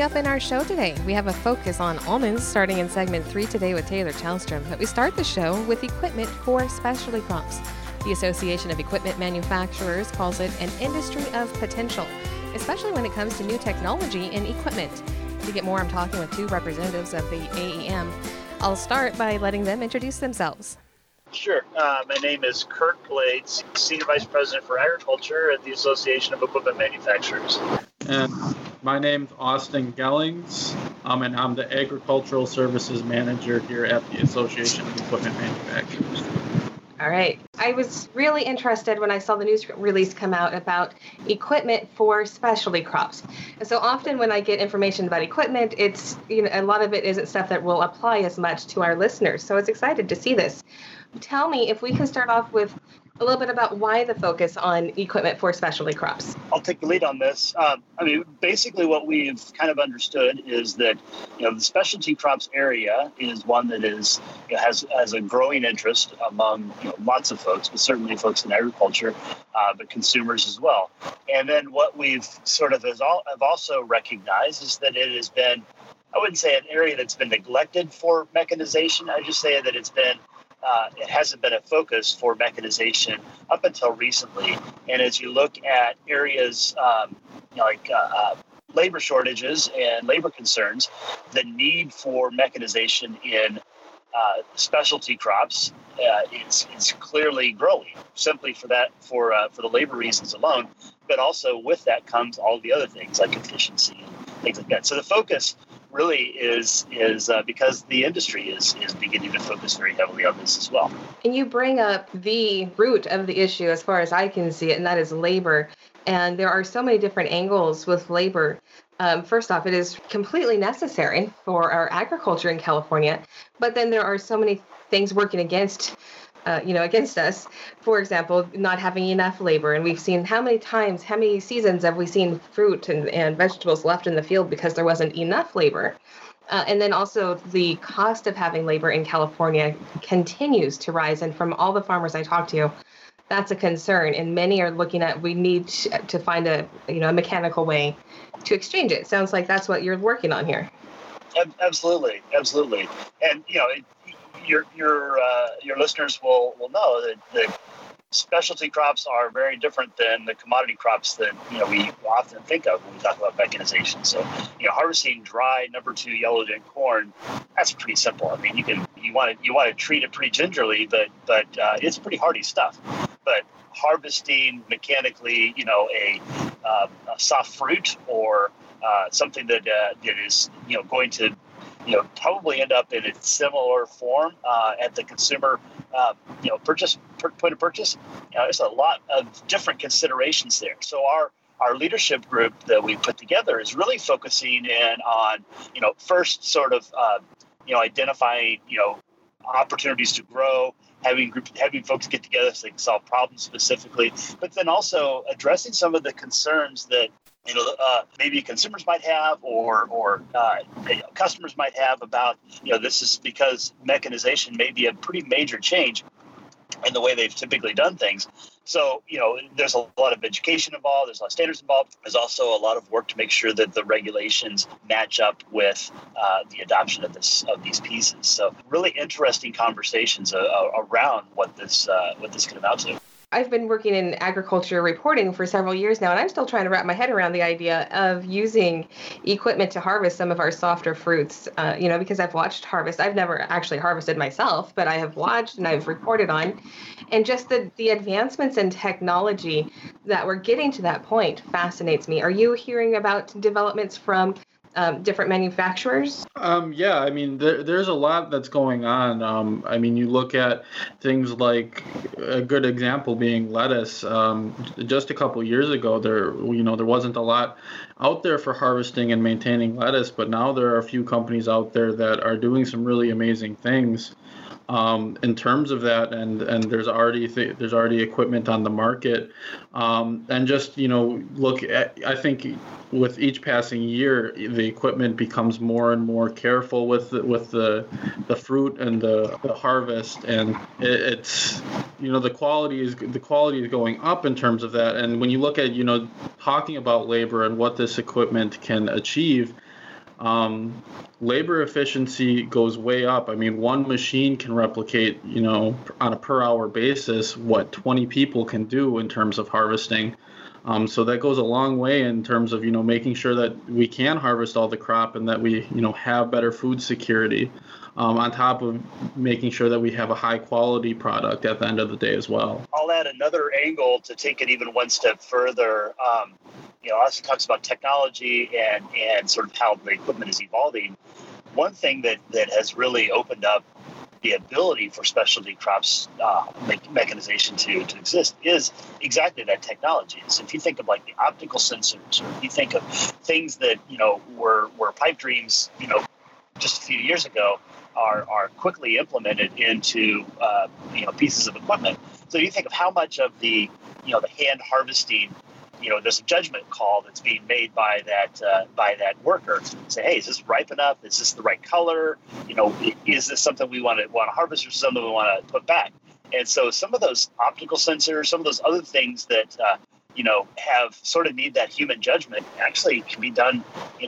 up in our show today. We have a focus on almonds starting in segment 3 today with Taylor Chalstrom, but we start the show with equipment for specialty crops. The Association of Equipment Manufacturers calls it an industry of potential, especially when it comes to new technology and equipment. To get more, I'm talking with 2 representatives of the AEM. I'll start by letting them introduce themselves. Sure. My name is Kirk Blades, Senior Vice President for Agriculture at the Association of Equipment Manufacturers. And my name's Austin Gellings, and I'm the Agricultural Services Manager here at the Association of Equipment Manufacturers. All right. I was really interested when I saw the news release come out about equipment for specialty crops. And so often when I get information about equipment, it's, a lot of it isn't stuff that will apply as much to our listeners. So I was excited to see this. Tell me if we can start off with a little bit about why the focus on equipment for specialty crops. I'll take the lead on this. Basically what we've kind of understood is that, the specialty crops area is one that is, has a growing interest among, lots of folks, but certainly folks in agriculture, but consumers as well. And then what we've sort of have also recognized is that it has been, I wouldn't say an area that's been neglected for mechanization. I just say that it hasn't been a focus for mechanization up until recently. And as you look at areas labor shortages and labor concerns, the need for mechanization in specialty crops is clearly growing. Simply for the labor reasons alone, but also with that comes all the other things like efficiency and things like that. So the focus really is because the industry is beginning to focus very heavily on this as well. And you bring up the root of the issue as far as I can see it, and that is labor. And there are so many different angles with labor. First off, it is completely necessary for our agriculture in California, but then there are so many things working against us. For example, not having enough labor. And we've seen how many seasons have we seen fruit and vegetables left in the field because there wasn't enough labor. And then also the cost of having labor in California continues to rise. And from all the farmers I talk to, that's a concern. And many are looking at, we need to find a mechanical way to exchange it. Sounds like that's what you're working on here. Absolutely. And, your listeners will know that specialty crops are very different than the commodity crops that we often think of when we talk about mechanization. So harvesting dry number 2 yellow dent corn, that's pretty simple. I mean, you want to treat it pretty gingerly, but it's pretty hardy stuff. But harvesting mechanically, a soft fruit or something that is going to probably end up in a similar form at the consumer, point of purchase. There's a lot of different considerations there. So our leadership group that we put together is really focusing in on, first sort of, identifying, opportunities to grow, having folks get together so they can solve problems specifically, but then also addressing some of the concerns that maybe consumers might have or customers might have about, this is because mechanization may be a pretty major change in the way they've typically done things. So, there's a lot of education involved. There's a lot of standards involved. There's also a lot of work to make sure that the regulations match up with the adoption of these pieces. So really interesting conversations around what this can amount to. I've been working in agriculture reporting for several years now, and I'm still trying to wrap my head around the idea of using equipment to harvest some of our softer fruits, because I've watched harvest. I've never actually harvested myself, but I have watched and I've reported on. And just the advancements in technology that we're getting to that point fascinates me. Are you hearing about developments from different manufacturers? Yeah, there's a lot that's going on. You look at things like a good example being lettuce. Just a couple years ago, there wasn't a lot out there for harvesting and maintaining lettuce, but now there are a few companies out there that are doing some really amazing things. In terms of that, and there's already equipment on the market, and just look at, I think with each passing year the equipment becomes more and more careful with the fruit and the harvest, and it's the quality is going up in terms of that. And when you look at talking about labor and what this equipment can achieve, labor efficiency goes way up. I mean, one machine can replicate, on a per hour basis, what 20 people can do in terms of harvesting. So that goes a long way in terms of, making sure that we can harvest all the crop and that we, have better food security, on top of making sure that we have a high quality product at the end of the day as well. I'll add another angle to take it even one step further. Also talks about technology and sort of how the equipment is evolving. One thing that has really opened up the ability for specialty crops mechanization to exist is exactly that technology. So if you think of like the optical sensors, or if you think of things that were pipe dreams just a few years ago, are quickly implemented into pieces of equipment. So you think of how much of the the hand harvesting, there's a judgment call that's being made by that worker. Say, hey, is this ripe enough? Is this the right color? Is this something we want to harvest, or something we want to put back? And so some of those optical sensors, some of those other things that have sort of need that human judgment actually can be done,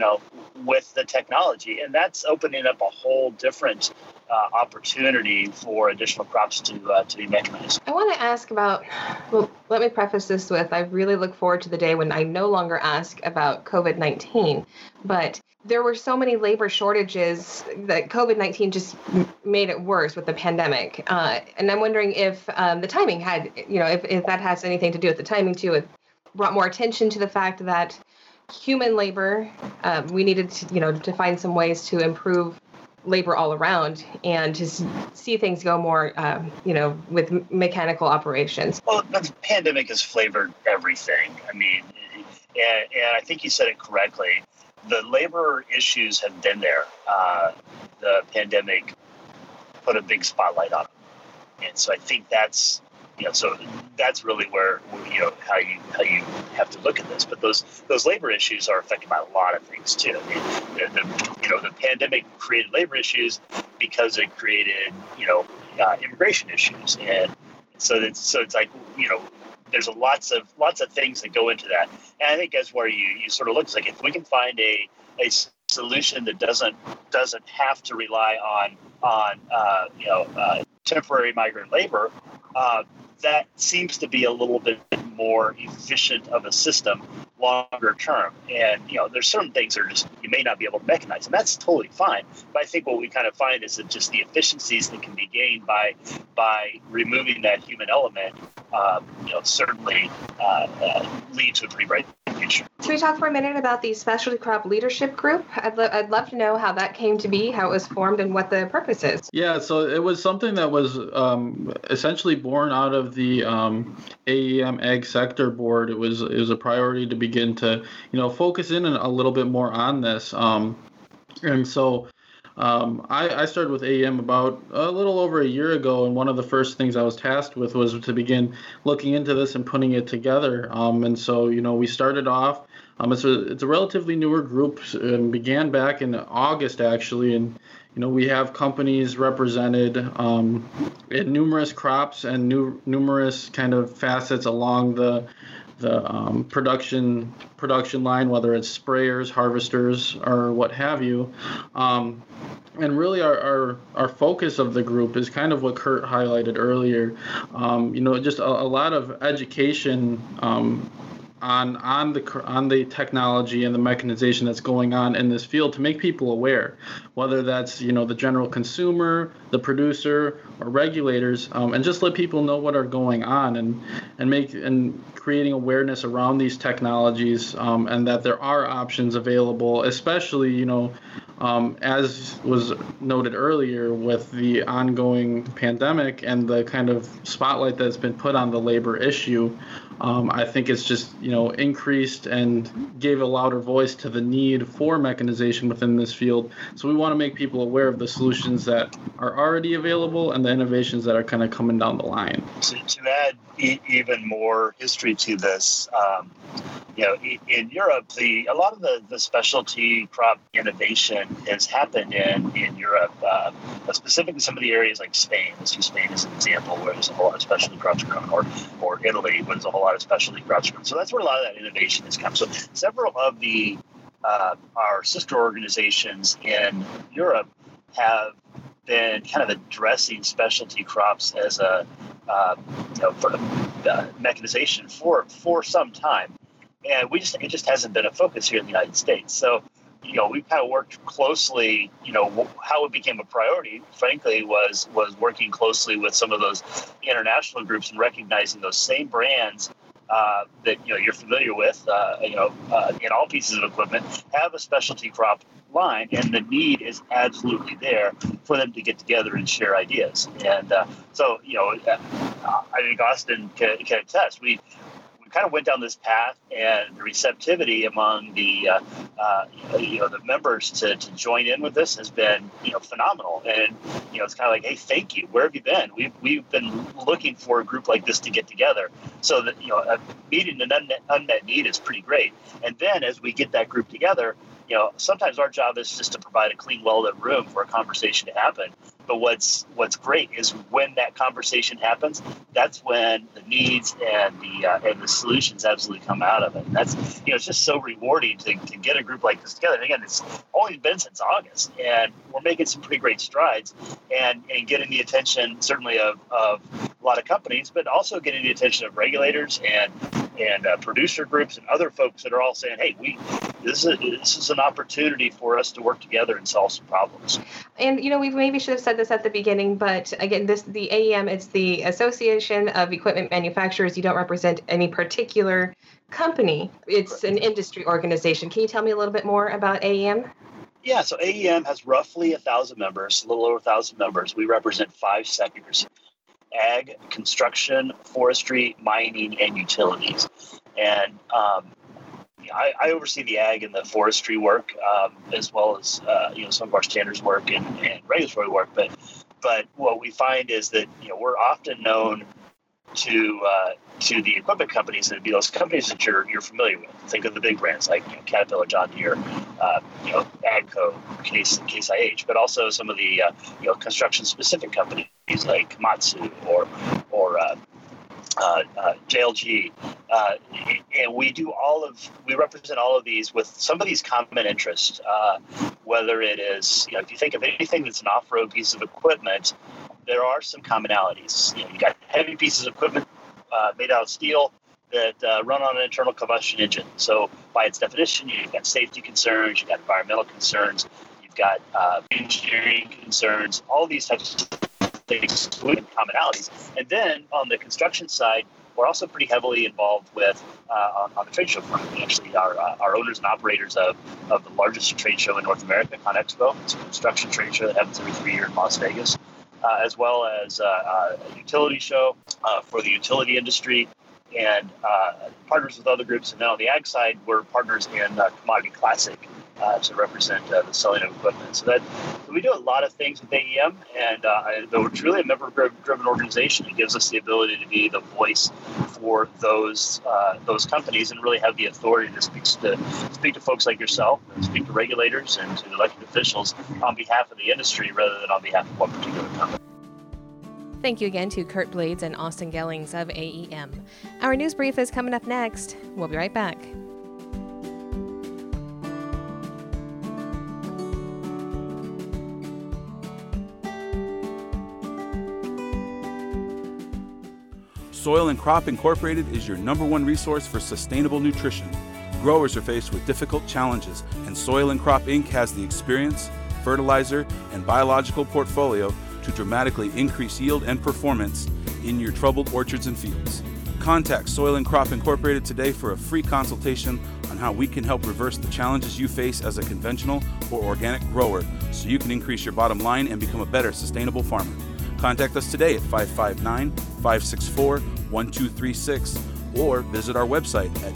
with the technology, and that's opening up a whole different opportunity for additional crops to be mechanized. I want to ask about, well, let me preface this with, I really look forward to the day when I no longer ask about COVID-19, but there were so many labor shortages that COVID-19 just made it worse with the pandemic. And I'm wondering if the timing had, if that has anything to do with the timing too. It brought more attention to the fact that human labor, we needed to, to find some ways to improve labor all around and to see things go more, with mechanical operations. Well, the pandemic has flavored everything. I mean, and I think you said it correctly. The labor issues have been there. The pandemic put a big spotlight on them. And so I think that's, so that's really where, how you have to look at this. But those labor issues are affected by a lot of things too. I mean, the pandemic created labor issues because it created, immigration issues. And so it's like, there's lots of things that go into that. And I think that's where you sort of look, it's like if we can find a solution that doesn't have to rely on temporary migrant labor, that seems to be a little bit more efficient of a system longer term. And, there's certain things that are just, you may not be able to mechanize, and that's totally fine. But I think what we kind of find is that just the efficiencies that can be gained by removing that human element, certainly lead to a pretty bright future. Can we talk for a minute about the Specialty Crop Leadership Group? I'd love to know how that came to be, how it was formed, and what the purpose is. Yeah, so it was something that was essentially born out of the AEM Ag Sector Board. It was a priority to begin to focus in a little bit more on this, and so. I started with AEM about a little over a year ago, and one of the first things I was tasked with was to begin looking into this and putting it together. And so, we started off. It's a relatively newer group, and began back in August actually, and we have companies represented in numerous crops and numerous kind of facets along the production line, whether it's sprayers, harvesters, or what have you. And really our focus of the group is kind of what Kurt highlighted earlier. Just a lot of education on the technology and the mechanization that's going on in this field to make people aware, whether that's the general consumer, the producer, or regulators, and just let people know what are going on and creating awareness around these technologies, and that there are options available, especially as was noted earlier with the ongoing pandemic and the kind of spotlight that's been put on the labor issue. I think it's just, increased and gave a louder voice to the need for mechanization within this field. So we want to make people aware of the solutions that are already available and the innovations that are kind of coming down the line. So to add even more history to this, in Europe, a lot of the specialty crop innovation has happened in Europe, specifically some of the areas like Spain. Let's use Spain as an example, where there's a whole lot of specialty crops grown, or Italy, where there's a whole lot of specialty crops grown. So that's where a lot of that innovation has come. So several of the our sister organizations in Europe have been kind of addressing specialty crops as a mechanization for some time, and it just hasn't been a focus here in the United States. So, we've kind of worked closely. How it became a priority, frankly, was working closely with some of those international groups and recognizing those same brands that you're familiar with, in all pieces of equipment, have a specialty crop line, and the need is absolutely there for them to get together and share ideas. And so, I think Austin can attest. We kind of went down this path, and the receptivity among the members to join in with this has been phenomenal. And it's kind of like, hey, thank you. Where have you been? We've been looking for a group like this to get together. So that meeting an unmet need is pretty great. And then as we get that group together, sometimes our job is just to provide a clean, well-lit room for a conversation to happen. But what's great is when that conversation happens, that's when the needs and the solutions absolutely come out of it. And that's it's just so rewarding to get a group like this together. And again, it's only been since August, and we're making some pretty great strides and getting the attention certainly of a lot of companies, but also getting the attention of regulators and producer groups and other folks that are all saying, hey, this is an opportunity for us to work together and solve some problems. And we maybe should have said this at the beginning, but again, the AEM, it's the Association of Equipment Manufacturers. You don't represent any particular company. It's an industry organization. Can you tell me a little bit more about AEM? Yeah, so AEM has roughly 1,000 members, a little over 1,000 members. We represent 5 sectors: ag, construction, forestry, mining, and utilities. And I oversee the ag and the forestry work, as well as some of our standards work and regulatory work. But what we find is that we're often known to the equipment companies, and it'd be those companies that you're familiar with. Think of the big brands like Caterpillar, John Deere, AGCO, Case IH, but also some of the construction specific companies like Komatsu or JLG, and we represent all of these with some of these common interests. Whether it is, if you think of anything that's an off-road piece of equipment, there are some commonalities. You got heavy pieces of equipment made out of steel that run on an internal combustion engine. So by its definition, you've got safety concerns, you've got environmental concerns, you've got engineering concerns, all these types of things with commonalities. And then on the construction side, we're also pretty heavily involved with on the trade show front. We actually are owners and operators of the largest trade show in North America, ConExpo. It's a construction trade show that happens every 3 years in Las Vegas, as well as a utility show for the utility industry, and partners with other groups. And then on the ag side, we're partners in Commodity Classic to represent the selling of equipment. So we do a lot of things with AEM, and we're truly a member-driven organization. It gives us the ability to be the voice for those companies and really have the authority to speak to folks like yourself, and speak to regulators and to elected officials on behalf of the industry rather than on behalf of one particular company. Thank you again to Kurt Blades and Austin Gellings of AEM. Our news brief is coming up next. We'll be right back. Soil and Crop Incorporated is your #1 resource for sustainable nutrition. Growers are faced with difficult challenges, and Soil and Crop Inc. has the experience, fertilizer, and biological portfolio to dramatically increase yield and performance in your troubled orchards and fields. Contact Soil and Crop Incorporated today for a free consultation on how we can help reverse the challenges you face as a conventional or organic grower so you can increase your bottom line and become a better sustainable farmer. Contact us today at 559-564-1236 or visit our website at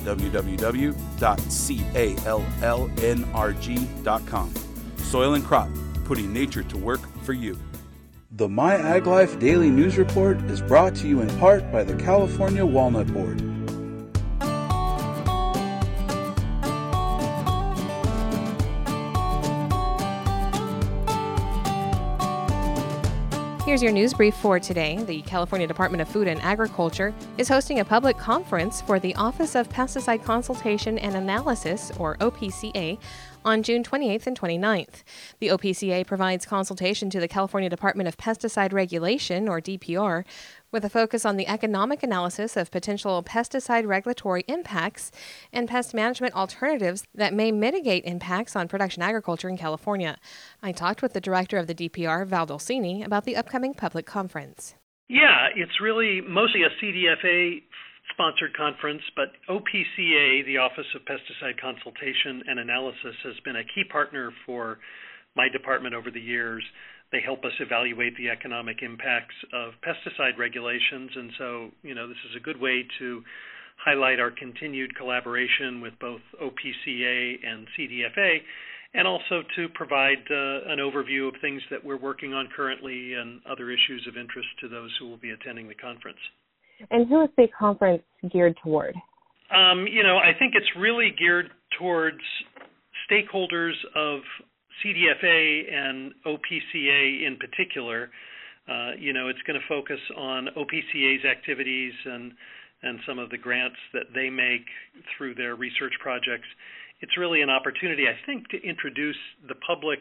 www.callnrg.com. Soil and Crop, putting nature to work for you. The My Ag Life Daily News Report is brought to you in part by the California Walnut Board. Here's your news brief for today. The California Department of Food and Agriculture is hosting a public conference for the Office of Pesticide Consultation and Analysis, or OPCA, on June 28th and 29th. The OPCA provides consultation to the California Department of Pesticide Regulation, or DPR, with a focus on the economic analysis of potential pesticide regulatory impacts and pest management alternatives that may mitigate impacts on production agriculture in California. I talked with the director of the DPR, Val Dolcini, about the upcoming public conference. Yeah, it's really mostly a CDFA-sponsored conference, but OPCA, the Office of Pesticide Consultation and Analysis, has been a key partner for my department over the years. They help us evaluate the economic impacts of pesticide regulations, and so, this is a good way to highlight our continued collaboration with both OPCA and CDFA, and also to provide an overview of things that we're working on currently and other issues of interest to those who will be attending the conference. And who is the conference geared toward? I think it's really geared towards stakeholders of CDFA and OPCA in particular. It's going to focus on OPCA's activities and some of the grants that they make through their research projects. It's really an opportunity, I think, to introduce the public,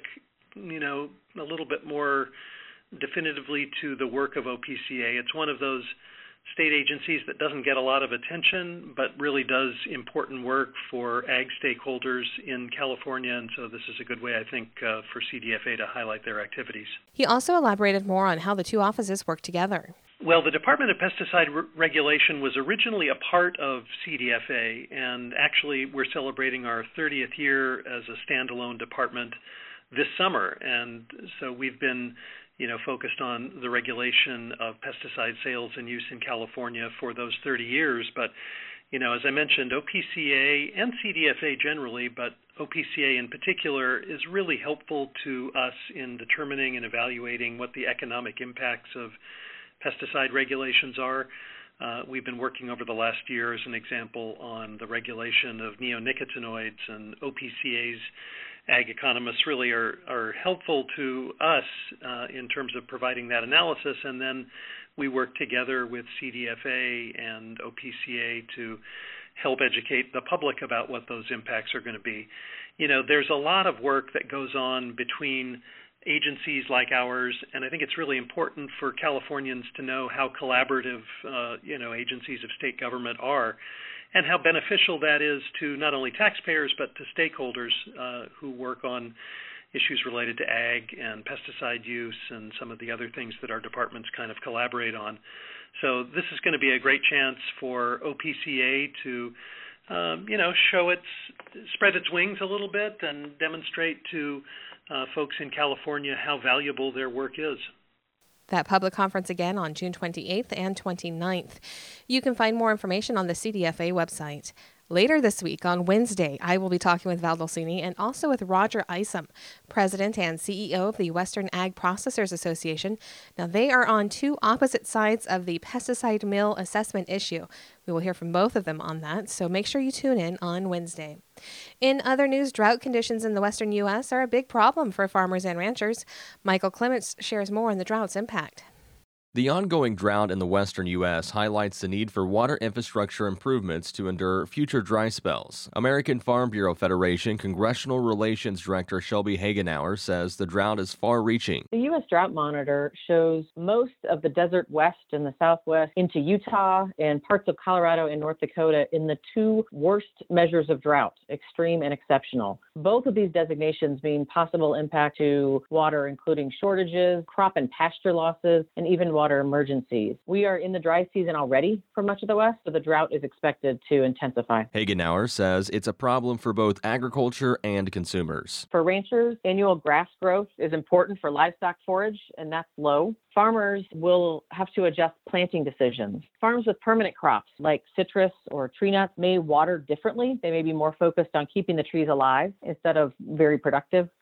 a little bit more definitively to the work of OPCA. It's one of those state agencies that doesn't get a lot of attention, but really does important work for ag stakeholders in California, and so this is a good way, I think, for CDFA to highlight their activities. He also elaborated more on how the two offices work together. Well, the Department of Pesticide Regulation was originally a part of CDFA, and actually we're celebrating our 30th year as a standalone department this summer, and so we've been focused on the regulation of pesticide sales and use in California for those 30 years. But, as I mentioned, OPCA and CDFA generally, but OPCA in particular, is really helpful to us in determining and evaluating what the economic impacts of pesticide regulations are. We've been working over the last year, as an example, on the regulation of neonicotinoids, and OPCA's ag economists really are helpful to us in terms of providing that analysis, and then we work together with CDFA and OPCA to help educate the public about what those impacts are going to be. There's a lot of work that goes on between agencies like ours, and I think it's really important for Californians to know how collaborative, agencies of state government are, and how beneficial that is to not only taxpayers but to stakeholders who work on issues related to ag and pesticide use and some of the other things that our departments kind of collaborate on. So this is going to be a great chance for OPCA to, spread its wings a little bit and demonstrate to folks in California how valuable their work is. That public conference again on June 28th and 29th. You can find more information on the CDFA website. Later this week, on Wednesday, I will be talking with Val Dolcini and also with Roger Isom, President and CEO of the Western Ag Processors Association. Now, they are on two opposite sides of the pesticide mill assessment issue. We will hear from both of them on that, so make sure you tune in on Wednesday. In other news, drought conditions in the western U.S. are a big problem for farmers and ranchers. Michael Clements shares more on the drought's impact. The ongoing drought in the western U.S. highlights the need for water infrastructure improvements to endure future dry spells. American Farm Bureau Federation Congressional Relations Director Shelby Hagenauer says the drought is far-reaching. The U.S. Drought Monitor shows most of the desert west and the southwest into Utah and parts of Colorado and North Dakota in the two worst measures of drought, extreme and exceptional. Both of these designations mean possible impact to water, including shortages, crop and pasture losses, and even water emergencies. We are in the dry season already for much of the West, so the drought is expected to intensify. Hagenauer says it's a problem for both agriculture and consumers. For ranchers, annual grass growth is important for livestock forage, and that's low. Farmers will have to adjust planting decisions. Farms with permanent crops like citrus or tree nuts may water differently. They may be more focused on keeping the trees alive instead of very productive.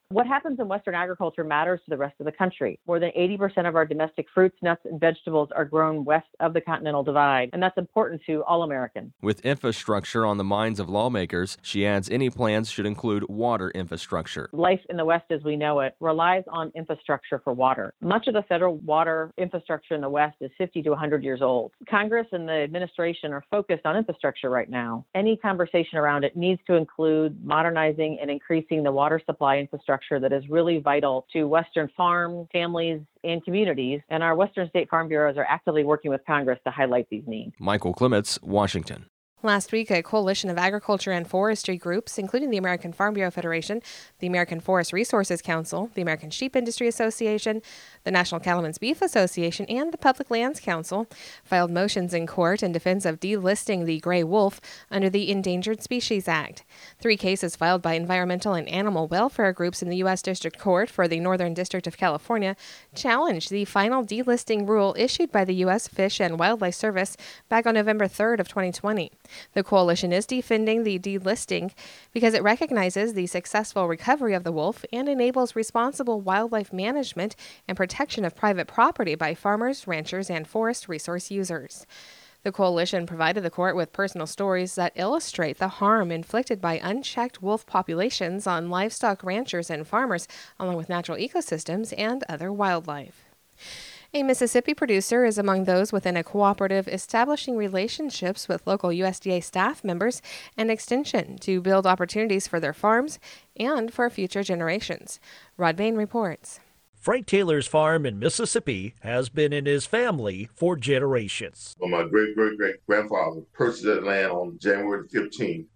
What happens in Western agriculture matters to the rest of the country. More than 80% of our domestic fruits, nuts, and vegetables are grown west of the Continental Divide, and that's important to all Americans. With infrastructure on the minds of lawmakers, she adds any plans should include water infrastructure. Life in the West as we know it relies on infrastructure for water. Much of the federal water infrastructure in the West is 50 to 100 years old. Congress and the administration are focused on infrastructure right now. Any conversation around it needs to include modernizing and increasing the water supply infrastructure that is really vital to Western farm families and communities, and our Western State Farm Bureaus are actively working with Congress to highlight these needs. Michael Clements, Washington. Last week, a coalition of agriculture and forestry groups, including the American Farm Bureau Federation, the American Forest Resources Council, the American Sheep Industry Association, the National Cattlemen's Beef Association, and the Public Lands Council, filed motions in court in defense of delisting the gray wolf under the Endangered Species Act. 3 cases filed by environmental and animal welfare groups in the U.S. District Court for the Northern District of California challenged the final delisting rule issued by the U.S. Fish and Wildlife Service back on November 3rd of 2020. The coalition is defending the delisting because it recognizes the successful recovery of the wolf and enables responsible wildlife management and protection of private property by farmers, ranchers, and forest resource users. The coalition provided the court with personal stories that illustrate the harm inflicted by unchecked wolf populations on livestock ranchers and farmers, along with natural ecosystems and other wildlife. A Mississippi producer is among those within a cooperative establishing relationships with local USDA staff members and extension to build opportunities for their farms and for future generations. Rod Bain reports. Frank Taylor's farm in Mississippi has been in his family for generations. Well, my great-great-great-grandfather purchased that land on January 15,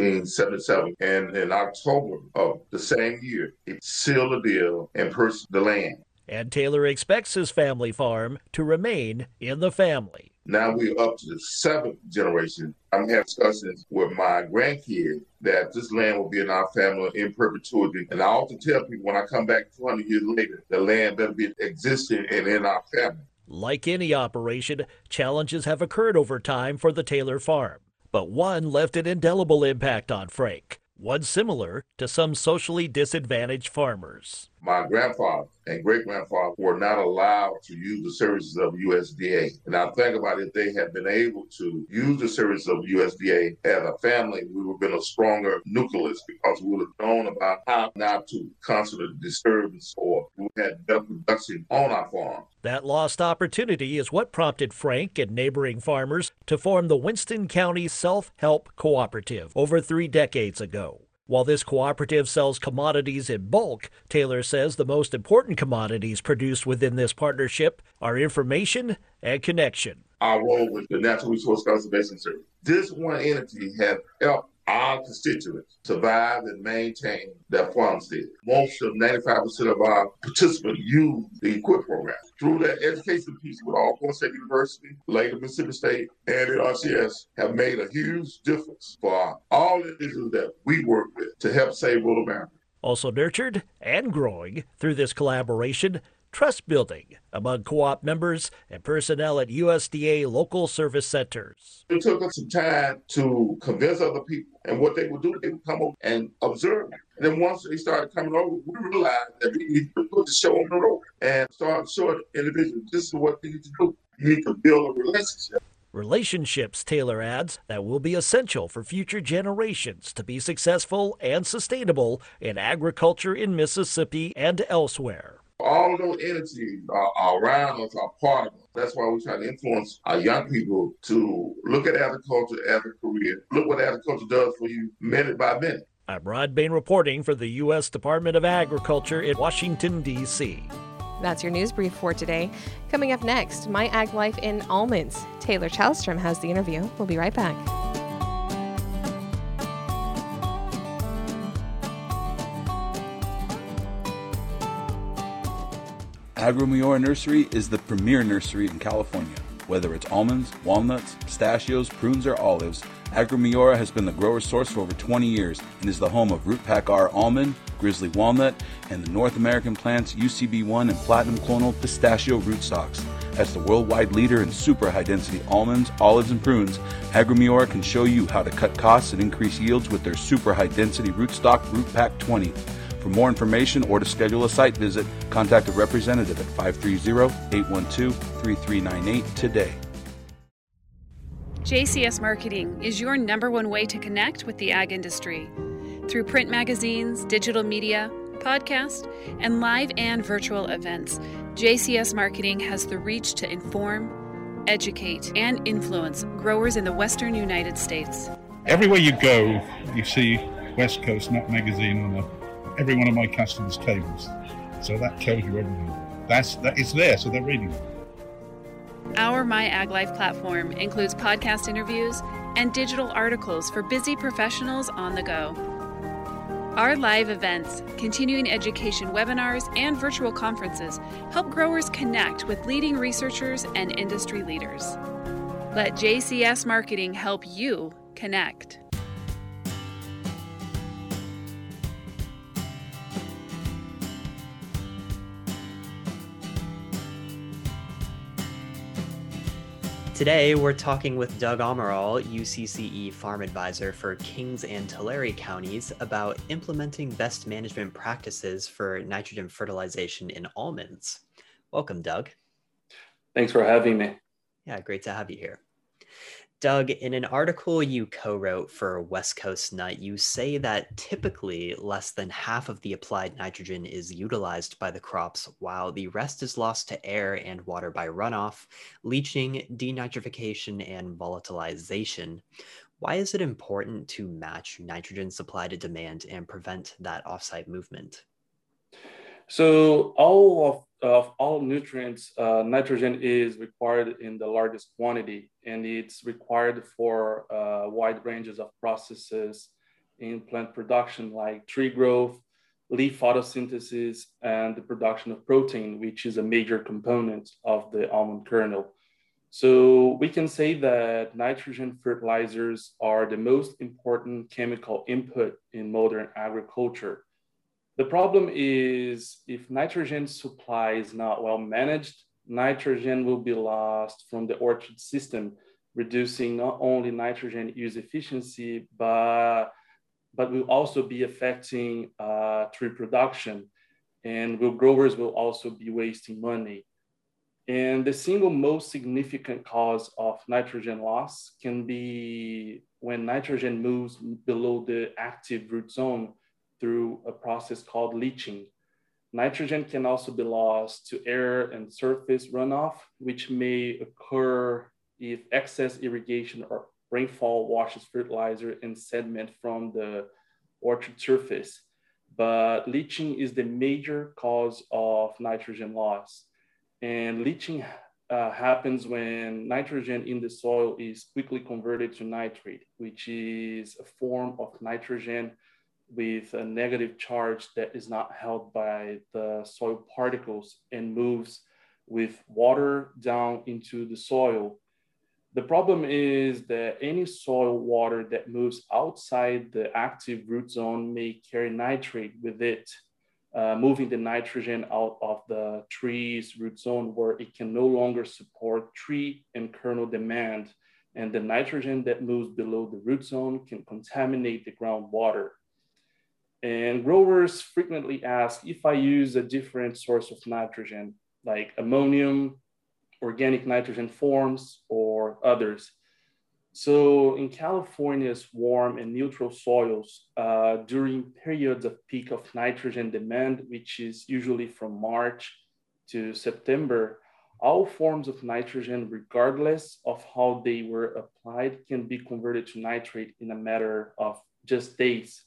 1877, and in October of the same year, he sealed the deal and purchased the land. And Taylor expects his family farm to remain in the family. Now we're up to the 7th generation. I'm having discussions with my grandkids that this land will be in our family in perpetuity. And I often tell people when I come back 200 years later, the land better be existing and in our family. Like any operation, challenges have occurred over time for the Taylor farm. But one left an indelible impact on Frank. One similar to some socially disadvantaged farmers. My grandfather and great-grandfather were not allowed to use the services of USDA. And I think about if they had been able to use the services of USDA as a family, we would have been a stronger nucleus because we would have known about how not to constantly disturb or we had better production on our farm. That lost opportunity is what prompted Frank and neighboring farmers to form the Winston County Self-Help Cooperative over 3 decades ago. While this cooperative sells commodities in bulk, Taylor says the most important commodities produced within this partnership are information and connection. Our role with the Natural Resource Conservation Service. This one entity has helped our constituents survive and maintain their farmstead. Most of 95% of our participants use the EQUIP program. Through that education piece with Alcorn State University, later Mississippi State, and the RCS have made a huge difference for all the individuals that we work with to help save rural America. Also nurtured and growing through this collaboration, trust building among co-op members and personnel at USDA local service centers. It took us some time to convince other people, and what they would do, they would come over and observe. And then once they started coming over, we realized that we need to put the show on the road and start showing individuals this is what they need to do. You need to build a relationship. Relationships, Taylor adds, that will be essential for future generations to be successful and sustainable in agriculture in Mississippi and elsewhere. All of those entities are around us, are part of us. That's why we try to influence our young people to look at agriculture as a career. Look what agriculture does for you minute by minute. I'm Rod Bain reporting for the U.S. Department of Agriculture in Washington, D.C. That's your news brief for today. Coming up next, My Ag Life in Almonds. Taylor Chalstrom has the interview. We'll be right back. Agro-Miora Nursery is the premier nursery in California. Whether it's almonds, walnuts, pistachios, prunes, or olives, Agro-Miora has been the grower's source for over 20 years and is the home of Root Pack R almond, Grizzly walnut, and the North American plants UCB1 and Platinum clonal pistachio rootstocks. As the worldwide leader in super high-density almonds, olives, and prunes, Agro-Miora can show you how to cut costs and increase yields with their super high-density rootstock Root Pack 20. For more information or to schedule a site visit, contact a representative at 530-812-3398 today. JCS Marketing is your #1 way to connect with the ag industry. Through print magazines, digital media, podcast, and live and virtual events, JCS Marketing has the reach to inform, educate, and influence growers in the Western United States. Everywhere you go, you see West Coast Nut Magazine on every one of my customers' tables. So that tells you everything. It's there, so they're reading it. Our My Ag Life platform includes podcast interviews and digital articles for busy professionals on the go. Our live events, continuing education webinars, and virtual conferences help growers connect with leading researchers and industry leaders. Let JCS Marketing help you connect. Today, we're talking with Doug Amaral, UCCE Farm Advisor for Kings and Tulare counties, about implementing best management practices for nitrogen fertilization in almonds. Welcome, Doug. Thanks for having me. Yeah, great to have you here. Doug, in an article you co-wrote for West Coast Nut, you say that typically less than half of the applied nitrogen is utilized by the crops, while the rest is lost to air and water by runoff, leaching, denitrification, and volatilization. Why is it important to match nitrogen supply to demand and prevent that offsite movement? So all of all nutrients, nitrogen is required in the largest quantity, and it's required for wide ranges of processes in plant production, like tree growth, leaf photosynthesis, and the production of protein, which is a major component of the almond kernel. So we can say that nitrogen fertilizers are the most important chemical input in modern agriculture. The problem is, if nitrogen supply is not well managed, nitrogen will be lost from the orchard system, reducing not only nitrogen use efficiency, but will also be affecting tree production, and growers will also be wasting money. And the single most significant cause of nitrogen loss can be when nitrogen moves below the active root zone through a process called leaching. Nitrogen can also be lost to air and surface runoff, which may occur if excess irrigation or rainfall washes fertilizer and sediment from the orchard surface. But leaching is the major cause of nitrogen loss. And leaching happens when nitrogen in the soil is quickly converted to nitrate, which is a form of nitrogen with a negative charge that is not held by the soil particles and moves with water down into the soil. The problem is that any soil water that moves outside the active root zone may carry nitrate with it, moving the nitrogen out of the tree's root zone, where it can no longer support tree and kernel demand. And the nitrogen that moves below the root zone can contaminate the groundwater. And growers frequently ask if I use a different source of nitrogen, like ammonium, organic nitrogen forms, or others. So in California's warm and neutral soils, during periods of peak of nitrogen demand, which is usually from March to September, all forms of nitrogen, regardless of how they were applied, can be converted to nitrate in a matter of just days.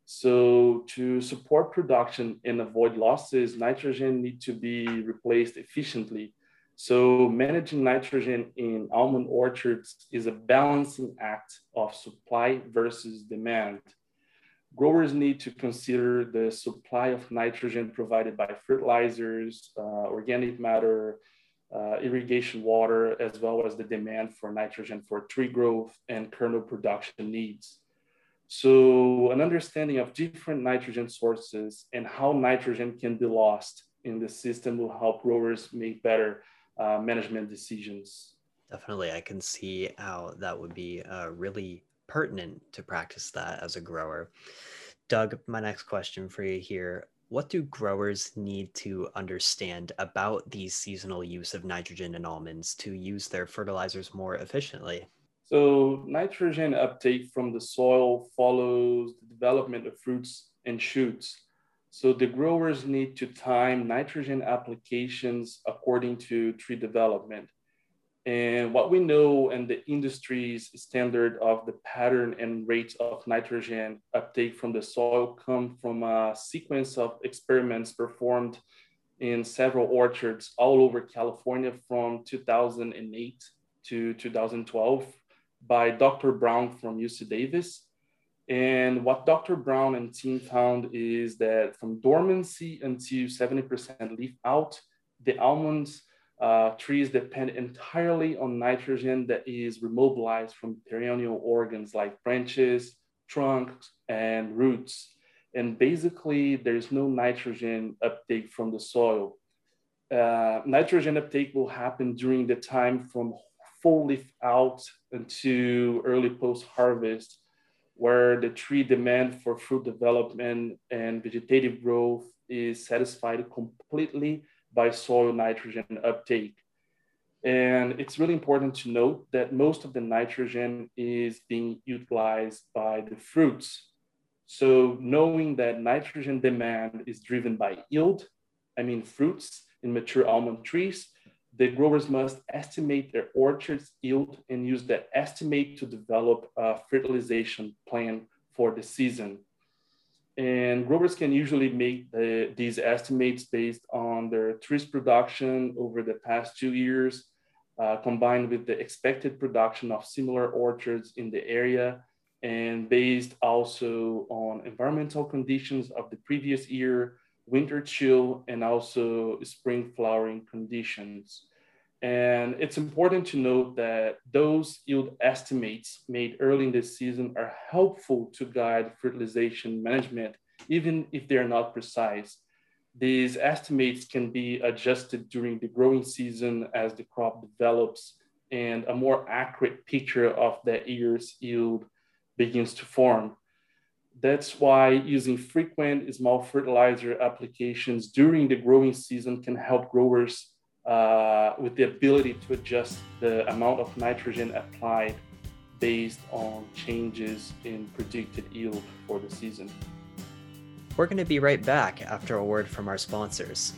So to support production and avoid losses, nitrogen needs to be replaced efficiently. So managing nitrogen in almond orchards is a balancing act of supply versus demand. Growers need to consider the supply of nitrogen provided by fertilizers, organic matter, irrigation water, as well as the demand for nitrogen for tree growth and kernel production needs. So an understanding of different nitrogen sources and how nitrogen can be lost in the system will help growers make better management decisions. Definitely, I can see how that would be really pertinent to practice that as a grower. Doug, my next question for you here. What do growers need to understand about the seasonal use of nitrogen in almonds to use their fertilizers more efficiently? So nitrogen uptake from the soil follows the development of fruits and shoots. So the growers need to time nitrogen applications according to tree development. And what we know in the industry's standard of the pattern and rates of nitrogen uptake from the soil come from a sequence of experiments performed in several orchards all over California from 2008 to 2012 by Dr. Brown from UC Davis. And what Dr. Brown and team found is that from dormancy until 70% leaf out, the almonds trees depend entirely on nitrogen that is remobilized from perennial organs like branches, trunks, and roots. And basically, there's no nitrogen uptake from the soil. Nitrogen uptake will happen during the time from full leaf out until early post-harvest, where the tree demand for fruit development and vegetative growth is satisfied completely by soil nitrogen uptake. And it's really important to note that most of the nitrogen is being utilized by the fruits. So knowing that nitrogen demand is driven by yield, fruits in mature almond trees, the growers must estimate their orchard's yield and use that estimate to develop a fertilization plan for the season. And growers can usually make these estimates based on their trees production over the past 2 years, combined with the expected production of similar orchards in the area, and based also on environmental conditions of the previous year, winter chill, and also spring flowering conditions. And it's important to note that those yield estimates made early in the season are helpful to guide fertilization management, even if they're not precise. These estimates can be adjusted during the growing season as the crop develops and a more accurate picture of that year's yield begins to form. That's why using frequent small fertilizer applications during the growing season can help growers with the ability to adjust the amount of nitrogen applied based on changes in predicted yield for the season. We're going to be right back after a word from our sponsors.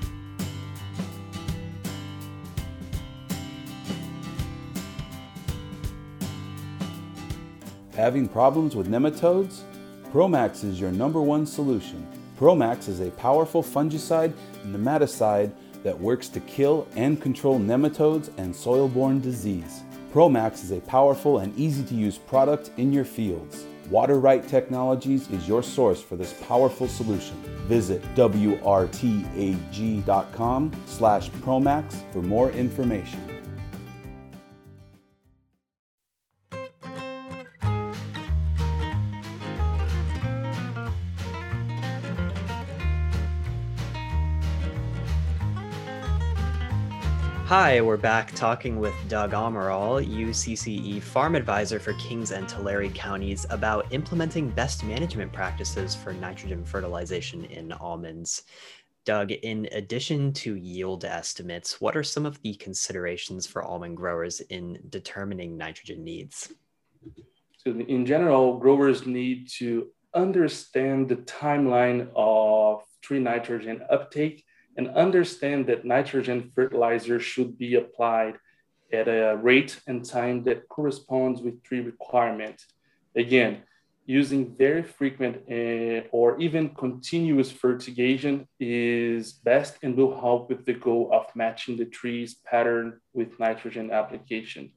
Having problems with nematodes? Promax is your #1 solution. Promax is a powerful fungicide and nematicide that works to kill and control nematodes and soil-borne disease. Promax is a powerful and easy-to-use product in your fields. WaterRight Technologies is your source for this powerful solution. Visit wrtag.com/Promax for more information. Hi, we're back talking with Doug Amaral, UCCE Farm Advisor for Kings and Tulare counties, about implementing best management practices for nitrogen fertilization in almonds. Doug, in addition to yield estimates, what are some of the considerations for almond growers in determining nitrogen needs? So in general, growers need to understand the timeline of tree nitrogen uptake and understand that nitrogen fertilizer should be applied at a rate and time that corresponds with tree requirement. Again, using very frequent or even continuous fertigation is best and will help with the goal of matching the tree's pattern with nitrogen application.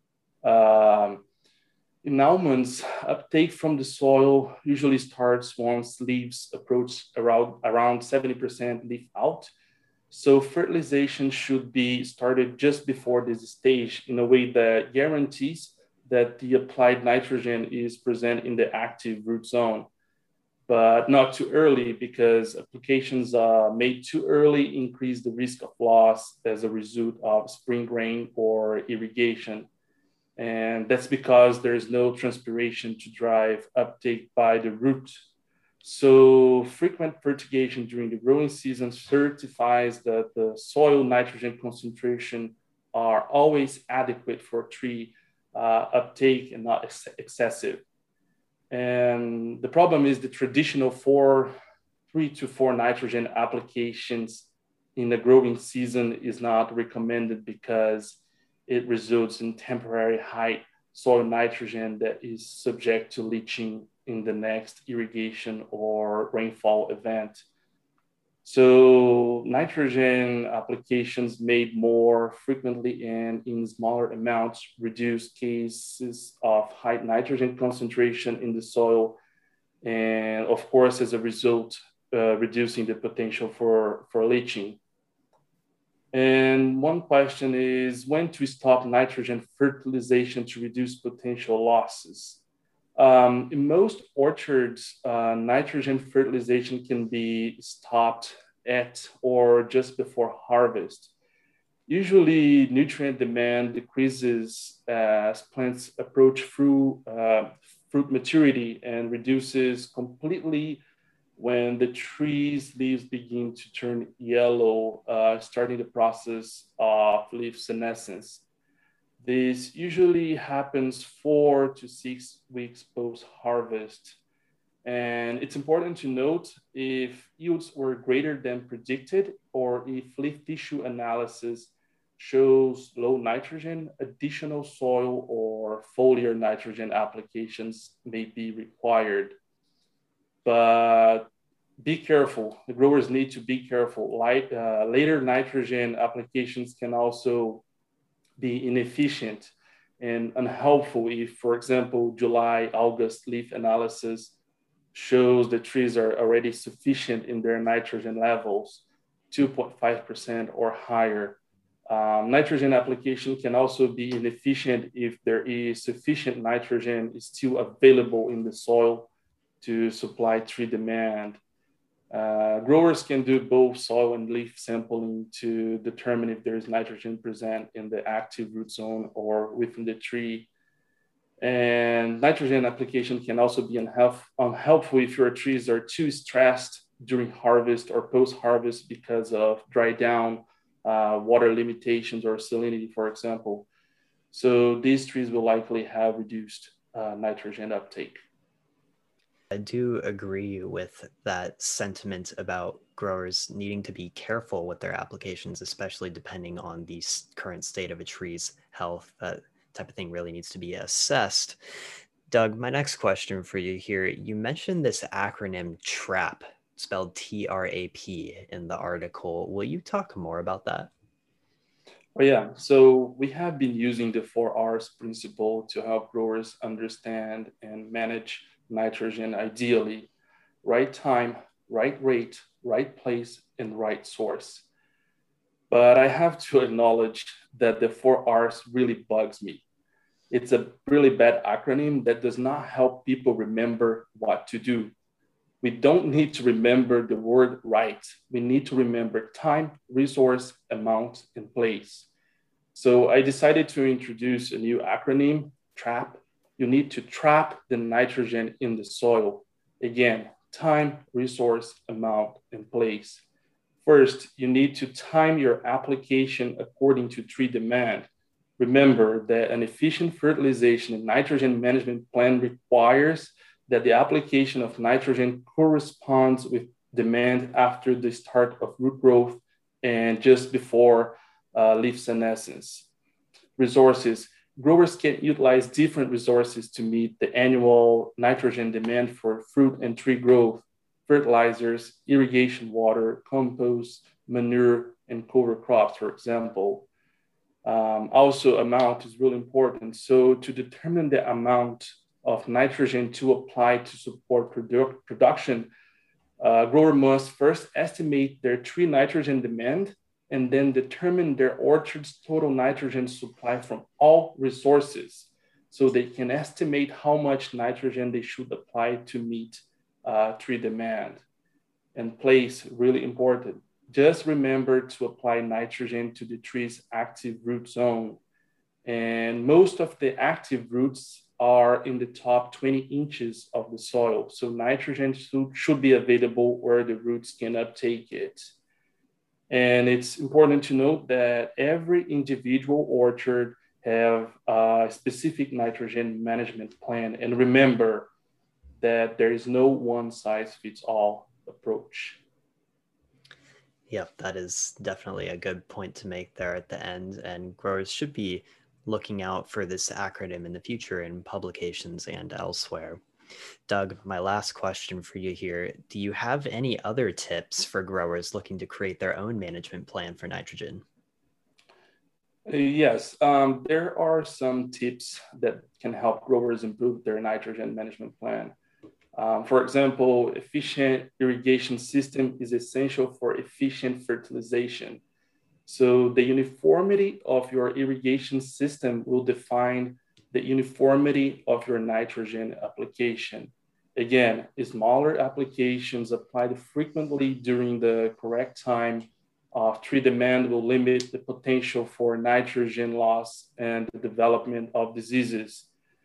In almonds, uptake from the soil usually starts once leaves approach around 70% leaf out. So fertilization should be started just before this stage in a way that guarantees that the applied nitrogen is present in the active root zone, but not too early, because applications made too early increase the risk of loss as a result of spring rain or irrigation. And that's because there is no transpiration to drive uptake by the root. So frequent fertigation during the growing season certifies that the soil nitrogen concentration are always adequate for tree uptake and not excessive. And the problem is the traditional 3 to 4 nitrogen applications in the growing season is not recommended because it results in temporary high soil nitrogen that is subject to leaching in the next irrigation or rainfall event. So nitrogen applications made more frequently and in smaller amounts reduce cases of high nitrogen concentration in the soil. And of course, as a result, reducing the potential for leaching. And one question is when to stop nitrogen fertilization to reduce potential losses. In most orchards, nitrogen fertilization can be stopped at or just before harvest. Usually, nutrient demand decreases as plants approach fruit maturity and reduces completely when the tree's leaves begin to turn yellow, starting the process of leaf senescence. This usually happens 4 to 6 weeks post-harvest. And it's important to note if yields were greater than predicted or if leaf tissue analysis shows low nitrogen, additional soil or foliar nitrogen applications may be required. But be careful. The growers need to be careful. Later nitrogen applications can also be inefficient and unhelpful if, for example, July, August leaf analysis shows the trees are already sufficient in their nitrogen levels, 2.5% or higher. Nitrogen application can also be inefficient if there is sufficient nitrogen still available in the soil to supply tree demand. Growers can do both soil and leaf sampling to determine if there is nitrogen present in the active root zone or within the tree. And nitrogen application can also be unhelpful if your trees are too stressed during harvest or post-harvest because of dry down, water limitations, or salinity, for example. So these trees will likely have reduced nitrogen uptake. I do agree with that sentiment about growers needing to be careful with their applications, especially depending on the current state of a tree's health. That type of thing really needs to be assessed. Doug, my next question for you here, you mentioned this acronym TRAP, spelled T-R-A-P in the article. Will you talk more about that? Oh, yeah. So we have been using the 4 R's principle to help growers understand and manage nitrogen ideally: right time, right rate, right place, and right source. But I have to acknowledge that the 4 R's really bugs me. It's a really bad acronym that does not help people remember what to do. We don't need to remember the word right. We need to remember time, resource, amount, and place. So I decided to introduce a new acronym, TRAP. You need to trap the nitrogen in the soil. Again, time, resource, amount, and place. First, you need to time your application according to tree demand. Remember that an efficient fertilization and nitrogen management plan requires that the application of nitrogen corresponds with demand after the start of root growth and just before leaf senescence. Resources. Growers can utilize different resources to meet the annual nitrogen demand for fruit and tree growth: fertilizers, irrigation water, compost, manure, and cover crops, for example. Also, amount is really important. So to determine the amount of nitrogen to apply to support production, grower must first estimate their tree nitrogen demand and then determine their orchard's total nitrogen supply from all resources, so they can estimate how much nitrogen they should apply to meet tree demand. And place, really important. Just remember to apply nitrogen to the tree's active root zone. And most of the active roots are in the top 20 inches of the soil. So nitrogen should be available where the roots can uptake it. And it's important to note that every individual orchard have a specific nitrogen management plan. And remember that there is no one size fits all approach. Yep, that is definitely a good point to make there at the end. And growers should be looking out for this acronym in the future in publications and elsewhere. Doug, my last question for you here. Do you have any other tips for growers looking to create their own management plan for nitrogen? Yes, there are some tips that can help growers improve their nitrogen management plan. For example, efficient irrigation system is essential for efficient fertilization. So the uniformity of your irrigation system will define the uniformity of your nitrogen application. Again, smaller applications applied frequently during the correct time of tree demand will limit the potential for nitrogen loss and the development of diseases.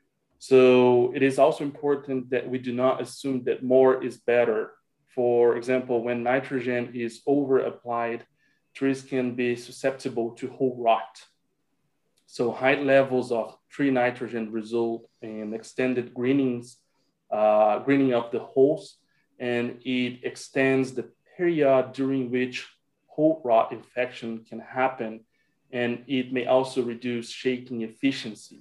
So it is also important that we do not assume that more is better. For example, when nitrogen is over-applied, trees can be susceptible to whole rot. So high levels of tree nitrogen result in extended greening of the holes, and it extends the period during which whole rot infection can happen, and it may also reduce shaking efficiency.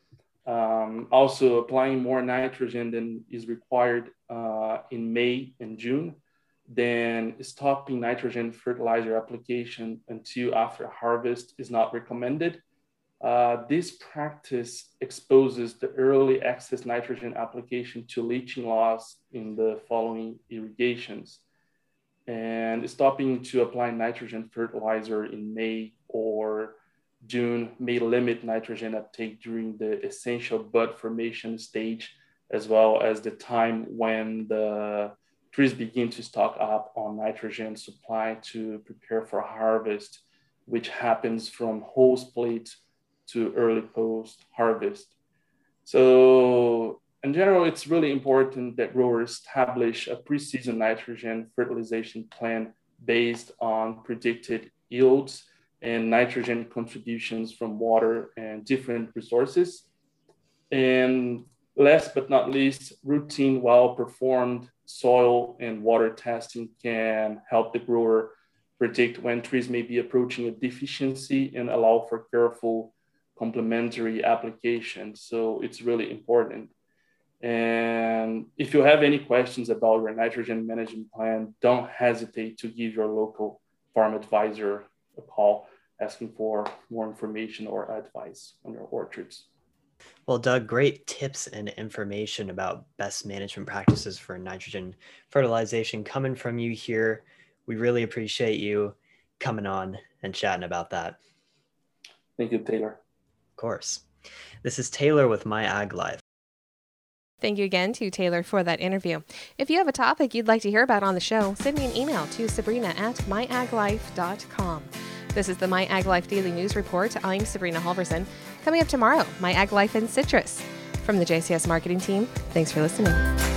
Also, applying more nitrogen than is required in May and June, then stopping nitrogen fertilizer application until after harvest is not recommended. This practice exposes the early excess nitrogen application to leaching loss in the following irrigations. And stopping to apply nitrogen fertilizer in May or June may limit nitrogen uptake during the essential bud formation stage, as well as the time when the trees begin to stock up on nitrogen supply to prepare for harvest, which happens from whole split to early post-harvest. So in general, it's really important that growers establish a pre-season nitrogen fertilization plan based on predicted yields and nitrogen contributions from water and different resources. And last but not least, routine, well-performed soil and water testing can help the grower predict when trees may be approaching a deficiency and allow for careful complementary application. So it's really important. And if you have any questions about your nitrogen management plan, don't hesitate to give your local farm advisor a call asking for more information or advice on your orchards. Well, Doug, great tips and information about best management practices for nitrogen fertilization coming from you here. We really appreciate you coming on and chatting about that. Thank you, Taylor. Of course. This is Taylor with My Ag Life. Thank you again to Taylor for that interview. If you have a topic you'd like to hear about on the show, send me an email to sabrina@myaglife.com. This is the My Ag Life Daily News Report. I'm Sabrina Halverson. Coming up tomorrow, My Ag Life in Citrus. From the JCS Marketing Team, thanks for listening.